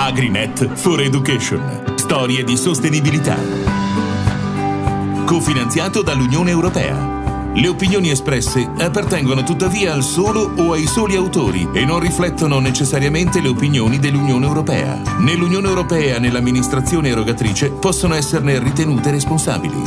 AgriNet for Education. Storie di sostenibilità. Cofinanziato dall'Unione Europea. Le opinioni espresse appartengono tuttavia al solo o ai soli autori e non riflettono necessariamente le opinioni dell'Unione Europea. Né l'Unione Europea né l'amministrazione erogatrice possono esserne ritenute responsabili.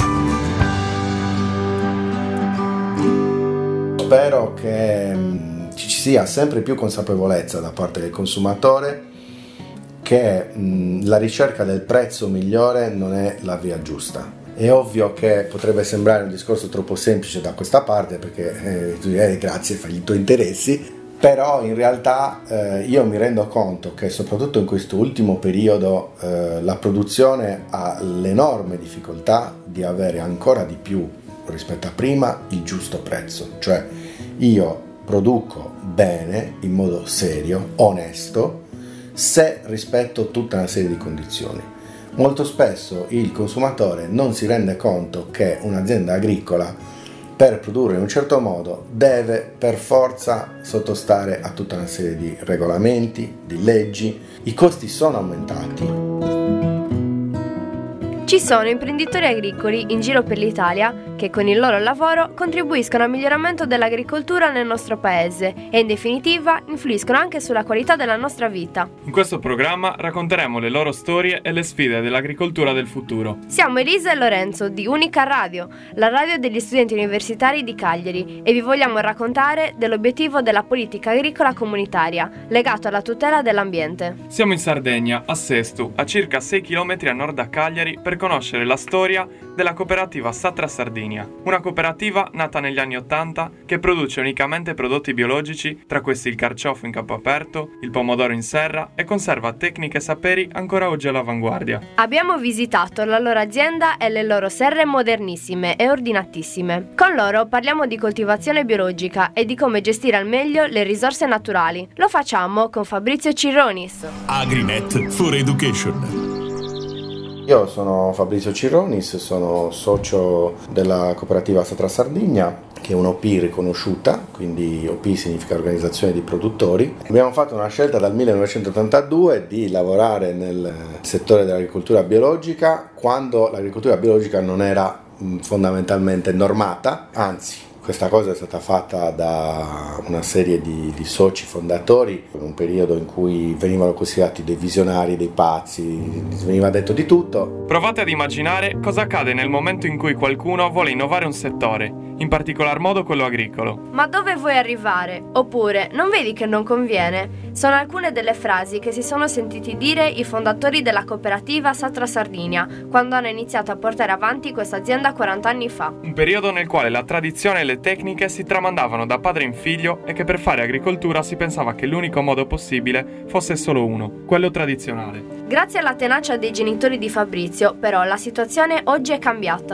Spero che ci sia sempre più consapevolezza da parte del consumatore che la ricerca del prezzo migliore non è la via giusta. È ovvio che potrebbe sembrare un discorso troppo semplice da questa parte, perché tu direi grazie, fai i tuoi interessi, però in realtà io mi rendo conto che soprattutto in questo ultimo periodo la produzione ha l'enorme difficoltà di avere ancora di più rispetto a prima il giusto prezzo, cioè io produco bene, in modo serio, onesto, se rispetto tutta una serie di condizioni. Molto spesso il consumatore non si rende conto che un'azienda agricola, per produrre in un certo modo, deve per forza sottostare a tutta una serie di regolamenti, di leggi. I costi sono aumentati. Ci sono imprenditori agricoli in giro per l'Italia che con il loro lavoro contribuiscono al miglioramento dell'agricoltura nel nostro paese e in definitiva influiscono anche sulla qualità della nostra vita. In questo programma racconteremo le loro storie e le sfide dell'agricoltura del futuro. Siamo Elisa e Lorenzo di Unica Radio, la radio degli studenti universitari di Cagliari, e vi vogliamo raccontare dell'obiettivo della politica agricola comunitaria legato alla tutela dell'ambiente. Siamo in Sardegna, a Sestu, a circa 6 km a nord da Cagliari, per conoscere la storia della cooperativa Satra Sardinia, una cooperativa nata negli anni '80 che produce unicamente prodotti biologici, tra questi il carciofo in campo aperto, il pomodoro in serra, e conserva tecniche e saperi ancora oggi all'avanguardia. Abbiamo visitato la loro azienda e le loro serre modernissime e ordinatissime. Con loro parliamo di coltivazione biologica e di come gestire al meglio le risorse naturali. Lo facciamo con Fabrizio Cirronis. AgriNet for Education. Io sono Fabrizio Cirronis, sono socio della cooperativa Satra Sardigna, che è un'OP riconosciuta, quindi OP significa Organizzazione di Produttori. Abbiamo fatto una scelta dal 1982 di lavorare nel settore dell'agricoltura biologica, quando l'agricoltura biologica non era fondamentalmente normata, anzi questa cosa è stata fatta da una serie di soci fondatori in un periodo in cui venivano considerati dei visionari, dei pazzi, veniva detto di tutto. Provate ad immaginare cosa accade nel momento in cui qualcuno vuole innovare un settore, in particolar modo quello agricolo. Ma dove vuoi arrivare? Oppure, non vedi che non conviene? Sono alcune delle frasi che si sono sentiti dire i fondatori della cooperativa Satra Sardinia quando hanno iniziato a portare avanti questa azienda 40 anni fa. Un periodo nel quale la tradizione e le tecniche si tramandavano da padre in figlio e che per fare agricoltura si pensava che l'unico modo possibile fosse solo uno, quello tradizionale. Grazie alla tenacia dei genitori di Fabrizio, però, la situazione oggi è cambiata.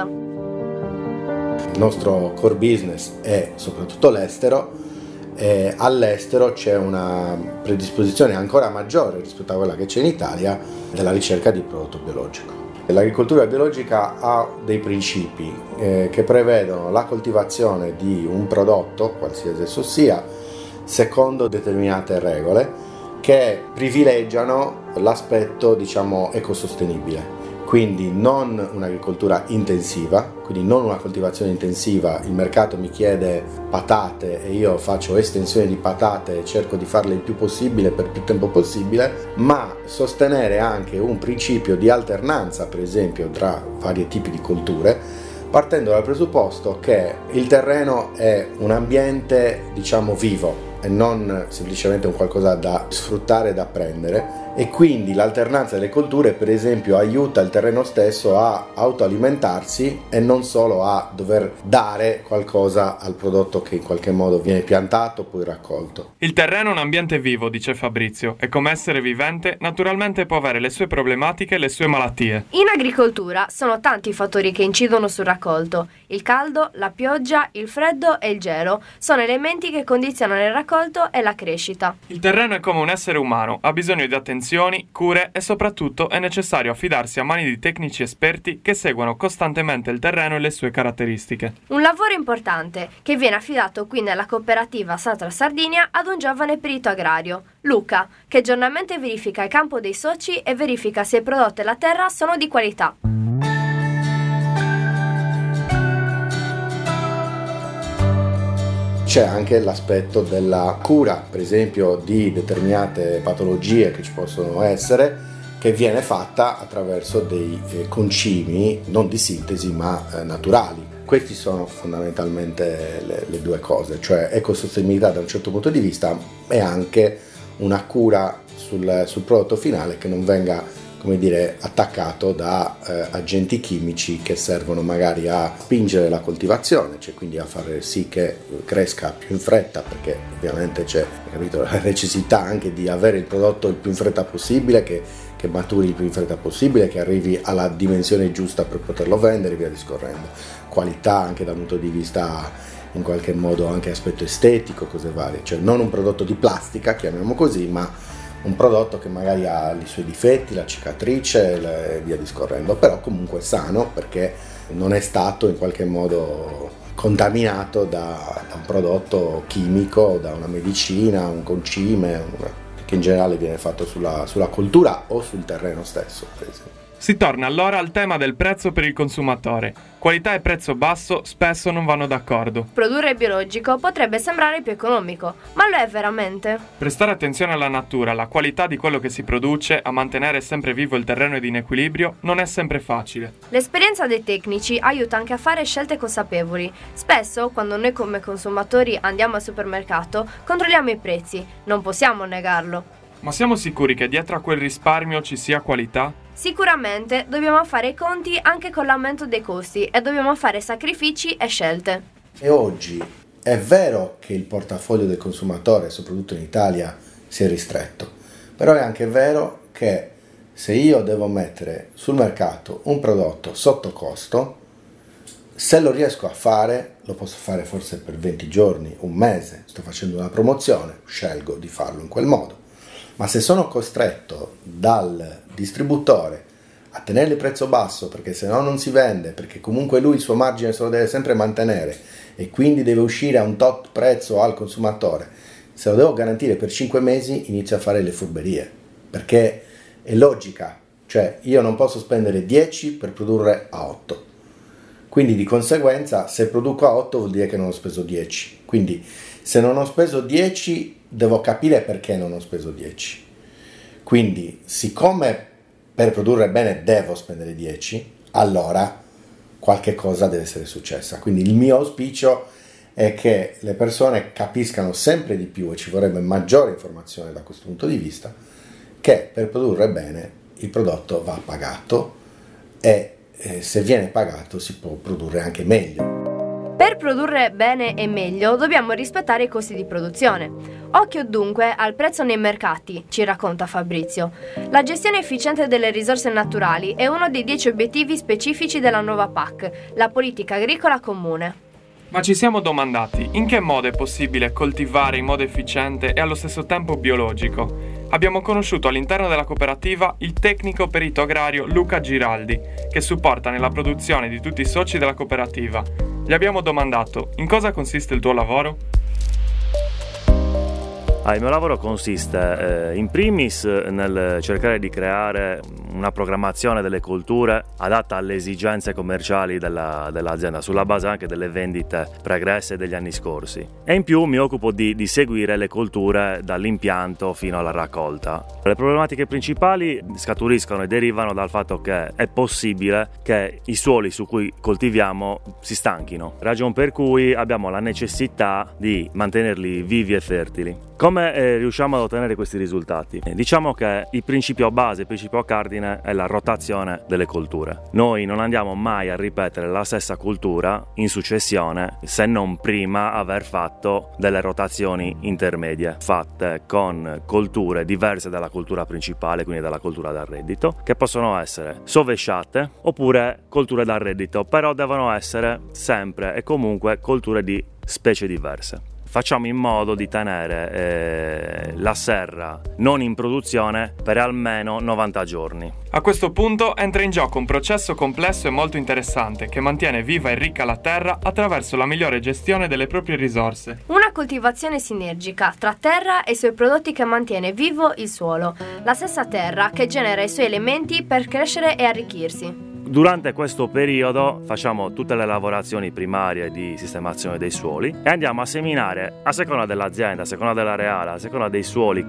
Il nostro core business è soprattutto l'estero, e all'estero c'è una predisposizione ancora maggiore rispetto a quella che c'è in Italia della ricerca di prodotto biologico. L'agricoltura biologica ha dei principi che prevedono la coltivazione di un prodotto, qualsiasi esso sia, secondo determinate regole che privilegiano l'aspetto, ecosostenibile. Quindi non un'agricoltura intensiva, quindi non una coltivazione intensiva. Il mercato mi chiede patate e io faccio estensione di patate e cerco di farle il più possibile per più tempo possibile, ma sostenere anche un principio di alternanza, per esempio, tra vari tipi di colture, partendo dal presupposto che il terreno è un ambiente, vivo, e non semplicemente un qualcosa da sfruttare e da prendere, e quindi l'alternanza delle colture, per esempio, aiuta il terreno stesso a autoalimentarsi e non solo a dover dare qualcosa al prodotto che in qualche modo viene piantato o poi raccolto. Il terreno è un ambiente vivo, dice Fabrizio, e come essere vivente naturalmente può avere le sue problematiche e le sue malattie. In agricoltura sono tanti i fattori che incidono sul raccolto. Il caldo, la pioggia, il freddo e il gelo sono elementi che condizionano il raccolto raccolto e la crescita. Il terreno è come un essere umano, ha bisogno di attenzioni, cure e soprattutto è necessario affidarsi a mani di tecnici esperti che seguono costantemente il terreno e le sue caratteristiche. Un lavoro importante che viene affidato qui nella cooperativa Satra Sardinia ad un giovane perito agrario, Luca, che giornalmente verifica il campo dei soci e verifica se i prodotti e la terra sono di qualità. C'è anche l'aspetto della cura, per esempio, di determinate patologie che ci possono essere, che viene fatta attraverso dei concimi non di sintesi ma naturali. Questi sono fondamentalmente le due cose, cioè ecosostenibilità da un certo punto di vista e anche una cura sul prodotto finale che non venga, come dire, attaccato da agenti chimici che servono magari a spingere la coltivazione, cioè quindi a fare sì che cresca più in fretta, perché ovviamente c'è, capito, la necessità anche di avere il prodotto il più in fretta possibile, che maturi il più in fretta possibile, che arrivi alla dimensione giusta per poterlo vendere e via discorrendo. Qualità anche dal punto di vista, in qualche modo, anche aspetto estetico, cose varie, cioè non un prodotto di plastica, chiamiamo così, ma un prodotto che magari ha i suoi difetti, la cicatrice e via discorrendo, però comunque sano, perché non è stato in qualche modo contaminato da un prodotto chimico, da una medicina, un concime, che in generale viene fatto sulla coltura o sul terreno stesso, per esempio. Si torna allora al tema del prezzo per il consumatore. Qualità e prezzo basso spesso non vanno d'accordo. Produrre biologico potrebbe sembrare più economico, ma lo è veramente? Prestare attenzione alla natura, alla qualità di quello che si produce, a mantenere sempre vivo il terreno ed in equilibrio, non è sempre facile. L'esperienza dei tecnici aiuta anche a fare scelte consapevoli. Spesso, quando noi come consumatori andiamo al supermercato, controlliamo i prezzi. Non possiamo negarlo. Ma siamo sicuri che dietro a quel risparmio ci sia qualità? Sicuramente dobbiamo fare i conti anche con l'aumento dei costi e dobbiamo fare sacrifici e scelte. E oggi è vero che il portafoglio del consumatore, soprattutto in Italia, si è ristretto, però è anche vero che se io devo mettere sul mercato un prodotto sotto costo, se lo riesco a fare, lo posso fare forse per 20 giorni, un mese, sto facendo una promozione, scelgo di farlo in quel modo. Ma se sono costretto dal distributore a tenere il prezzo basso perché se no non si vende, perché comunque lui il suo margine se lo deve sempre mantenere e quindi deve uscire a un tot prezzo al consumatore, se lo devo garantire per 5 mesi inizio a fare le furberie, perché è logica, cioè io non posso spendere 10 per produrre a 8, quindi di conseguenza se produco a 8 vuol dire che non ho speso 10, quindi se non ho speso 10 devo capire perché non ho speso 10. Quindi, siccome per produrre bene devo spendere 10, allora qualche cosa deve essere successa. Quindi il mio auspicio è che le persone capiscano sempre di più, e ci vorrebbe maggiore informazione da questo punto di vista, che per produrre bene il prodotto va pagato e se viene pagato si può produrre anche meglio. Per produrre bene e meglio dobbiamo rispettare i costi di produzione. Occhio dunque al prezzo nei mercati, ci racconta Fabrizio. La gestione efficiente delle risorse naturali è uno dei 10 obiettivi specifici della nuova PAC, la politica agricola comune. Ma ci siamo domandati in che modo è possibile coltivare in modo efficiente e allo stesso tempo biologico? Abbiamo conosciuto all'interno della cooperativa il tecnico perito agrario Luca Giraldi, che supporta nella produzione di tutti i soci della cooperativa. Gli abbiamo domandato in cosa consiste il tuo lavoro? Il mio lavoro consiste in primis nel cercare di creare una programmazione delle colture adatta alle esigenze commerciali dell'azienda, sulla base anche delle vendite pregresse degli anni scorsi. E in più mi occupo di seguire le colture dall'impianto fino alla raccolta. Le problematiche principali scaturiscono e derivano dal fatto che è possibile che i suoli su cui coltiviamo si stanchino, ragion per cui abbiamo la necessità di mantenerli vivi e fertili. Come riusciamo ad ottenere questi risultati? Diciamo che il principio base, il principio cardine è la rotazione delle colture. Noi non andiamo mai a ripetere la stessa coltura in successione se non prima aver fatto delle rotazioni intermedie fatte con colture diverse dalla coltura principale, quindi dalla coltura da reddito, che possono essere sovesciate oppure colture da reddito, però devono essere sempre e comunque colture di specie diverse. facciamo in modo di tenere la serra non in produzione per almeno 90 giorni. A questo punto entra in gioco un processo complesso e molto interessante che mantiene viva e ricca la terra attraverso la migliore gestione delle proprie risorse. Una coltivazione sinergica tra terra e i suoi prodotti che mantiene vivo il suolo, la stessa terra che genera i suoi elementi per crescere e arricchirsi. Durante questo periodo facciamo tutte le lavorazioni primarie di sistemazione dei suoli e andiamo a seminare, a seconda dell'azienda, a seconda dell'areale, a seconda dei suoli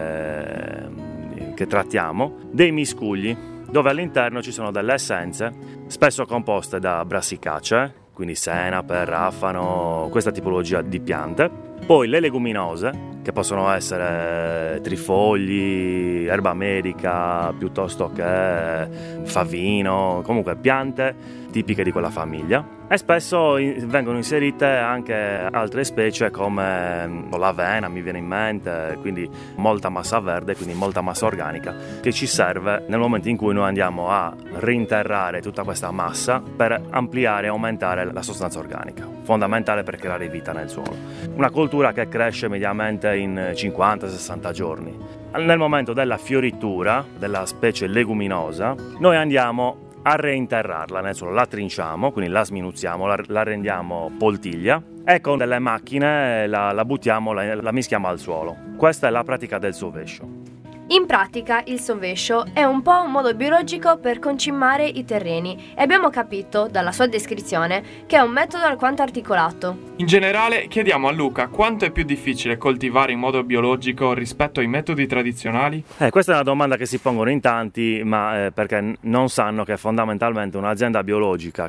che trattiamo, dei miscugli dove all'interno ci sono delle essenze spesso composte da brassicacee, quindi senape, rafano, questa tipologia di piante. Poi le leguminose, che possono essere trifogli, erba america, piuttosto che favino, comunque piante tipiche di quella famiglia. E spesso vengono inserite anche altre specie come l'avena, mi viene in mente, quindi molta massa verde, quindi molta massa organica, che ci serve nel momento in cui noi andiamo a rinterrare tutta questa massa per ampliare e aumentare la sostanza organica, fondamentale per creare vita nel suolo. Una coltura che cresce mediamente in 50-60 giorni. Nel momento della fioritura della specie leguminosa, noi andiamo a reinterrarla nel suolo, la trinciamo, quindi la sminuzziamo, la rendiamo poltiglia e con delle macchine la buttiamo, la mischiamo al suolo. Questa è la pratica del sovescio. In pratica il sovescio è un po' un modo biologico per concimare i terreni e abbiamo capito dalla sua descrizione che è un metodo alquanto articolato. In generale chiediamo a Luca quanto è più difficile coltivare in modo biologico rispetto ai metodi tradizionali? Questa è una domanda che si pongono in tanti, ma perché non sanno che fondamentalmente un'azienda biologica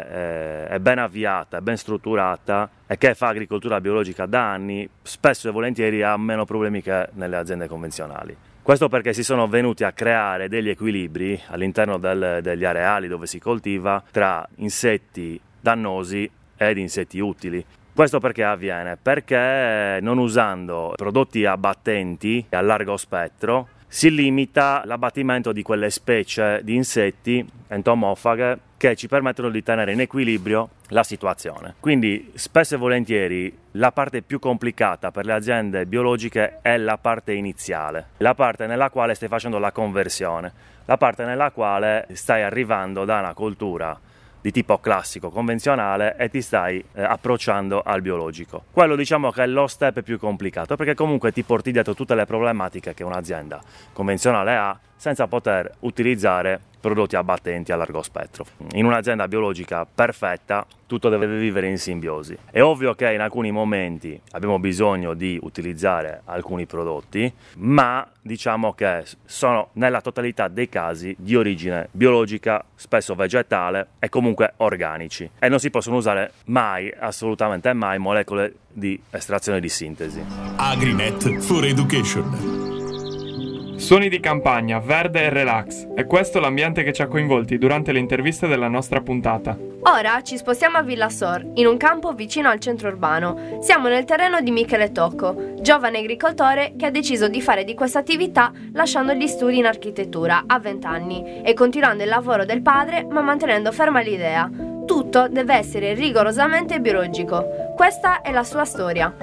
che è ben avviata, è ben strutturata e che fa agricoltura biologica da anni, spesso e volentieri ha meno problemi che nelle aziende convenzionali. Questo perché si sono venuti a creare degli equilibri all'interno degli areali dove si coltiva tra insetti dannosi ed insetti utili. Questo perché avviene? Perché non usando prodotti abbattenti a largo spettro si limita l'abbattimento di quelle specie di insetti entomofaghe che ci permettono di tenere in equilibrio la situazione. Quindi spesso e volentieri la parte più complicata per le aziende biologiche è la parte iniziale, la parte nella quale stai facendo la conversione, la parte nella quale stai arrivando da una coltura di tipo classico, convenzionale e ti stai approcciando al biologico. Quello diciamo che è lo step più complicato perché comunque ti porti dietro tutte le problematiche che un'azienda convenzionale ha senza poter utilizzare prodotti abbattenti a largo spettro. In un'azienda biologica perfetta tutto deve vivere in simbiosi. È ovvio che in alcuni momenti abbiamo bisogno di utilizzare alcuni prodotti, ma diciamo che sono nella totalità dei casi di origine biologica, spesso vegetale e comunque organici. E non si possono usare mai, assolutamente mai, molecole di estrazione di sintesi. Agrinet for Education. Suoni di campagna, verde e relax. È questo l'ambiente che ci ha coinvolti durante le interviste della nostra puntata. Ora ci spostiamo a Villasor, in un campo vicino al centro urbano. Siamo nel terreno di Michele Tocco, giovane agricoltore che ha deciso di fare di questa attività lasciando gli studi in architettura a 20 anni e continuando il lavoro del padre ma mantenendo ferma l'idea. Tutto deve essere rigorosamente biologico. Questa è la sua storia.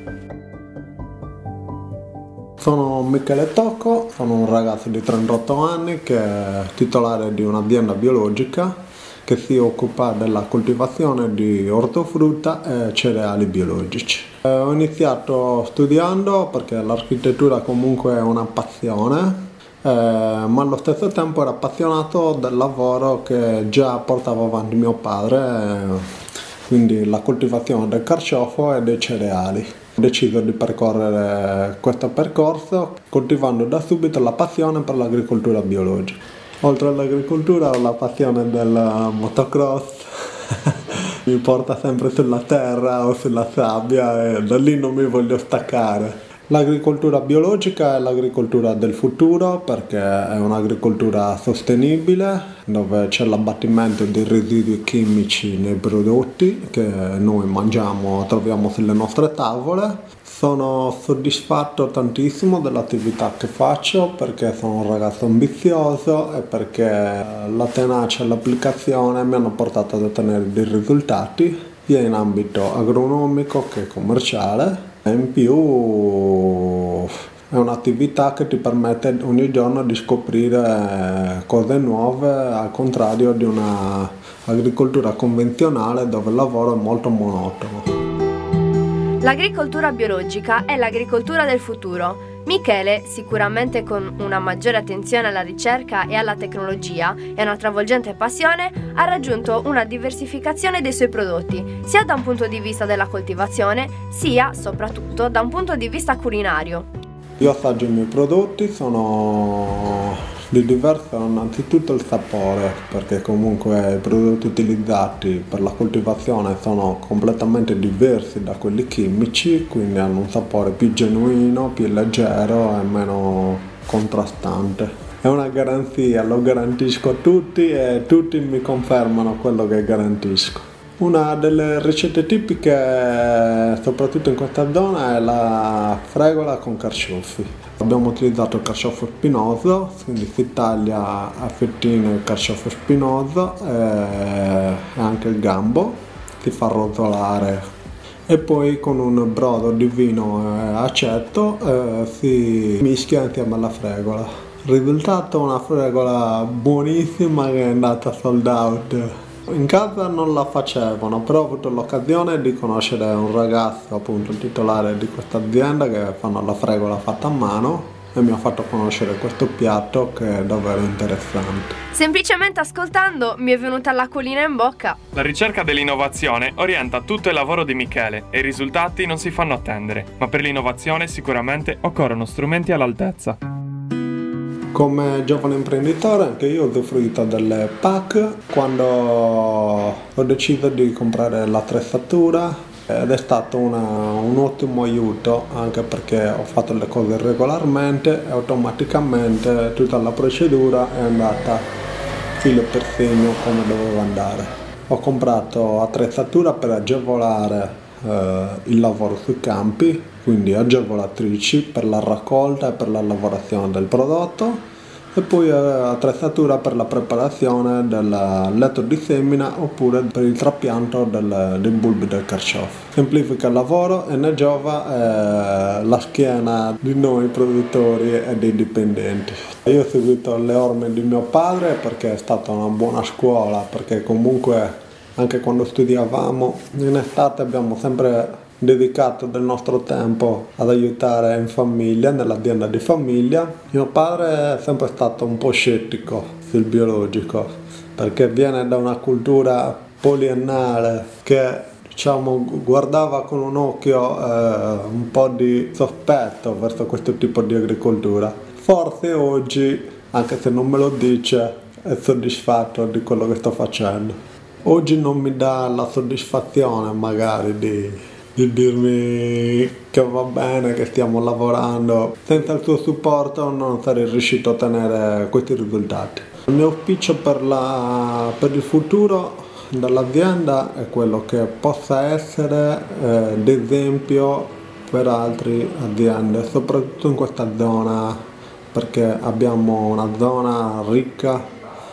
Sono Michele Tocco, sono un ragazzo di 38 anni che è titolare di un'azienda biologica che si occupa della coltivazione di ortofrutta e cereali biologici. Ho iniziato studiando perché l'architettura comunque è una passione, ma allo stesso tempo ero appassionato del lavoro che già portava avanti mio padre, quindi la coltivazione del carciofo e dei cereali. Ho deciso di percorrere questo percorso coltivando da subito la passione per l'agricoltura biologica. Oltre all'agricoltura ho la passione del motocross, mi porta sempre sulla terra o sulla sabbia e da lì non mi voglio staccare. L'agricoltura biologica è l'agricoltura del futuro perché è un'agricoltura sostenibile dove c'è l'abbattimento di residui chimici nei prodotti che noi mangiamo, troviamo sulle nostre tavole. Sono soddisfatto tantissimo dell'attività che faccio perché sono un ragazzo ambizioso e perché la tenacia e l'applicazione mi hanno portato ad ottenere dei risultati. sia in ambito agronomico che commerciale, e in più è un'attività che ti permette ogni giorno di scoprire cose nuove, al contrario di una agricoltura convenzionale dove il lavoro è molto monotono. L'agricoltura biologica è l'agricoltura del futuro. Michele, sicuramente con una maggiore attenzione alla ricerca e alla tecnologia e una travolgente passione, ha raggiunto una diversificazione dei suoi prodotti, sia da un punto di vista della coltivazione, sia, soprattutto, da un punto di vista culinario. Io assaggio i miei prodotti, sono di diverso innanzitutto il sapore, perché comunque i prodotti utilizzati per la coltivazione sono completamente diversi da quelli chimici, quindi hanno un sapore più genuino, più leggero e meno contrastante. È una garanzia, lo garantisco a tutti e tutti mi confermano quello che garantisco. Una delle ricette tipiche, soprattutto in questa zona, è la fregola con carciofi. Abbiamo utilizzato il carciofo spinoso, quindi si taglia a fettine il carciofo spinoso e anche il gambo, si fa rosolare e poi con un brodo di vino e aceto si mischia insieme alla fregola. Il risultato è una fregola buonissima che è andata sold out. In casa non la facevano, però ho avuto l'occasione di conoscere un ragazzo, appunto il titolare di questa azienda, che fanno la fregola fatta a mano e mi ha fatto conoscere questo piatto che è davvero interessante. Semplicemente ascoltando mi è venuta l'acquolina in bocca. La ricerca dell'innovazione orienta tutto il lavoro di Michele e i risultati non si fanno attendere, ma per l'innovazione sicuramente occorrono strumenti all'altezza. Come giovane imprenditore anche io ho usufruito delle PAC quando ho deciso di comprare l'attrezzatura ed è stato un ottimo aiuto, anche perché ho fatto le cose regolarmente e automaticamente tutta la procedura è andata filo per segno come doveva andare. Ho comprato attrezzatura per agevolare il lavoro sui campi, quindi agevolatrici per la raccolta e per la lavorazione del prodotto, e poi attrezzatura per la preparazione del letto di semina oppure per il trapianto dei bulbi del carciofo. Semplifica il lavoro e ne giova la schiena di noi produttori e dei dipendenti. Io ho seguito le orme di mio padre perché è stata una buona scuola, perché comunque anche quando studiavamo in estate abbiamo sempre dedicato del nostro tempo ad aiutare in famiglia, nell'azienda di famiglia. Mio padre è sempre stato un po' scettico sul biologico perché viene da una cultura poliennale che guardava con un occhio un po' di sospetto verso questo tipo di agricoltura. Forse oggi, anche se non me lo dice, è soddisfatto di quello che sto facendo. Oggi non mi dà la soddisfazione magari di dirmi che va bene, che stiamo lavorando. Senza il suo supporto non sarei riuscito a ottenere questi risultati. Il mio auspicio per il futuro dell'azienda è quello che possa essere d'esempio per altre aziende, soprattutto in questa zona, perché abbiamo una zona ricca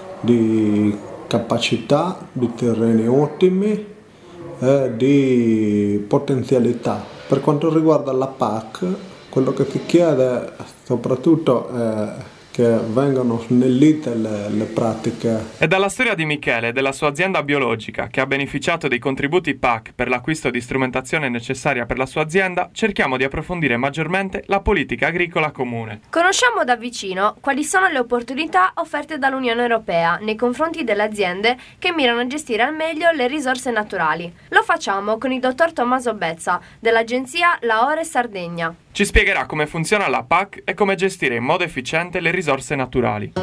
di capacità, di terreni ottimi e di potenzialità. Per quanto riguarda la PAC, quello che si chiede soprattutto è che vengano snellite le pratiche. È dalla storia di Michele e della sua azienda biologica, che ha beneficiato dei contributi PAC per l'acquisto di strumentazione necessaria per la sua azienda, cerchiamo di approfondire maggiormente la politica agricola comune. Conosciamo da vicino quali sono le opportunità offerte dall'Unione Europea nei confronti delle aziende che mirano a gestire al meglio le risorse naturali. Lo facciamo con il dottor Tommaso Bezza dell'agenzia Laore Sardegna. Ci spiegherà come funziona la PAC e come gestire in modo efficiente le risorse naturali.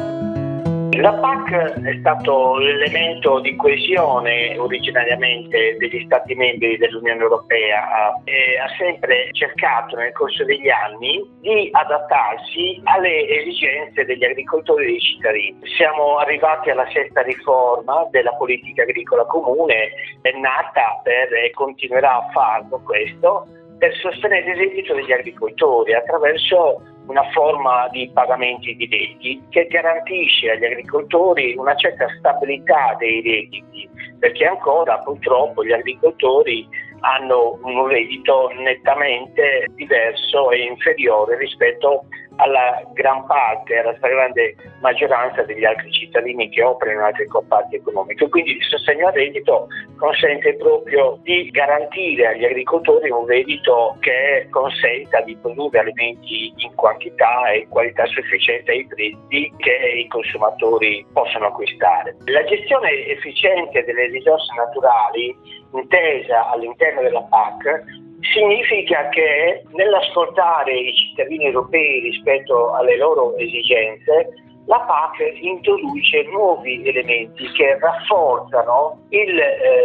La PAC è stato l'elemento di coesione originariamente degli Stati membri dell'Unione Europea e ha sempre cercato nel corso degli anni di adattarsi alle esigenze degli agricoltori e dei cittadini. Siamo arrivati alla sesta riforma della politica agricola comune, è nata e continuerà a farlo questo, per sostenere il reddito degli agricoltori attraverso una forma di pagamenti diretti che garantisce agli agricoltori una certa stabilità dei redditi, perché ancora purtroppo gli agricoltori hanno un reddito nettamente diverso e inferiore rispetto alla gran parte, alla stragrande maggioranza degli altri cittadini che operano in altri comparti economici. Quindi il sostegno al reddito consente proprio di garantire agli agricoltori un reddito che consenta di produrre alimenti in quantità e qualità sufficiente ai prezzi che i consumatori possono acquistare. La gestione efficiente delle risorse naturali, intesa all'interno della PAC, significa che nell'ascoltare i cittadini europei rispetto alle loro esigenze, la PAC introduce nuovi elementi che rafforzano il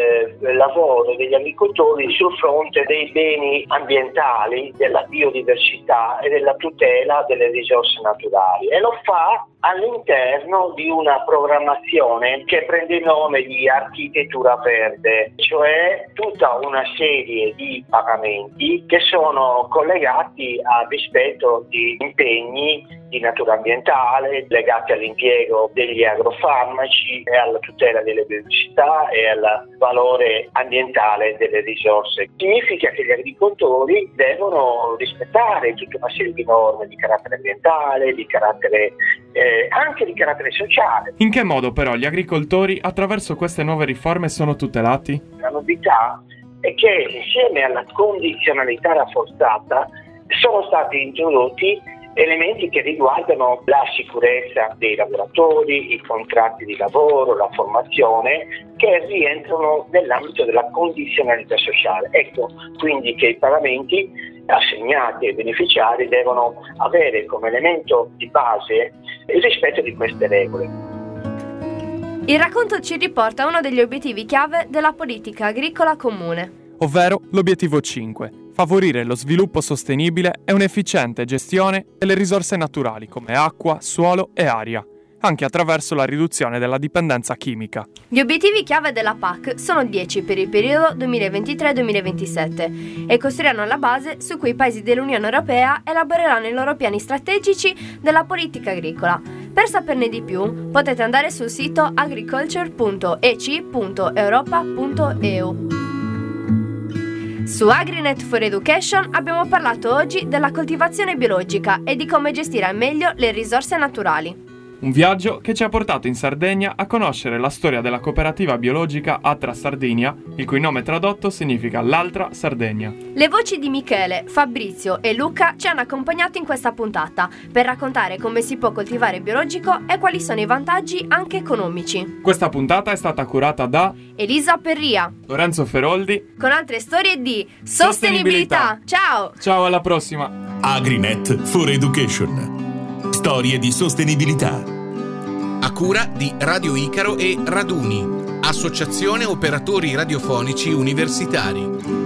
lavoro degli agricoltori sul fronte dei beni ambientali, della biodiversità e della tutela delle risorse naturali, e lo fa all'interno di una programmazione che prende il nome di architettura verde, cioè tutta una serie di pagamenti che sono collegati al rispetto di impegni di natura ambientale legati all'impiego degli agrofarmaci e alla tutela delle biodiversità e al valore ambientale delle risorse. Significa che gli agricoltori devono rispettare tutta una serie di norme di carattere ambientale, di carattere anche di carattere sociale. In che modo però gli agricoltori attraverso queste nuove riforme sono tutelati? La novità è che insieme alla condizionalità rafforzata sono stati introdotti elementi che riguardano la sicurezza dei lavoratori, i contratti di lavoro, la formazione, che rientrano nell'ambito della condizionalità sociale. Ecco quindi che i pagamenti assegnati ai beneficiari devono avere come elemento di base il rispetto di queste regole. Il racconto ci riporta a uno degli obiettivi chiave della politica agricola comune, ovvero l'obiettivo 5. Favorire lo sviluppo sostenibile e un'efficiente gestione delle risorse naturali come acqua, suolo e aria, anche attraverso la riduzione della dipendenza chimica. Gli obiettivi chiave della PAC sono 10 per il periodo 2023-2027 e costruiranno la base su cui i paesi dell'Unione Europea elaboreranno i loro piani strategici della politica agricola. Per saperne di più potete andare sul sito agriculture.ec.europa.eu. Su AgriNet for Education abbiamo parlato oggi della coltivazione biologica e di come gestire al meglio le risorse naturali. Un viaggio che ci ha portato in Sardegna a conoscere la storia della cooperativa biologica Atra Sardinia, il cui nome tradotto significa l'altra Sardegna. Le voci di Michele, Fabrizio e Luca ci hanno accompagnato in questa puntata per raccontare come si può coltivare biologico e quali sono i vantaggi anche economici. Questa puntata è stata curata da Elisa Perria, Lorenzo Feroldi, con altre storie di sostenibilità. Ciao! Ciao, alla prossima! AgriNet for Education. Storie di sostenibilità. A cura di Radio Icaro e Raduni, Associazione Operatori Radiofonici Universitari.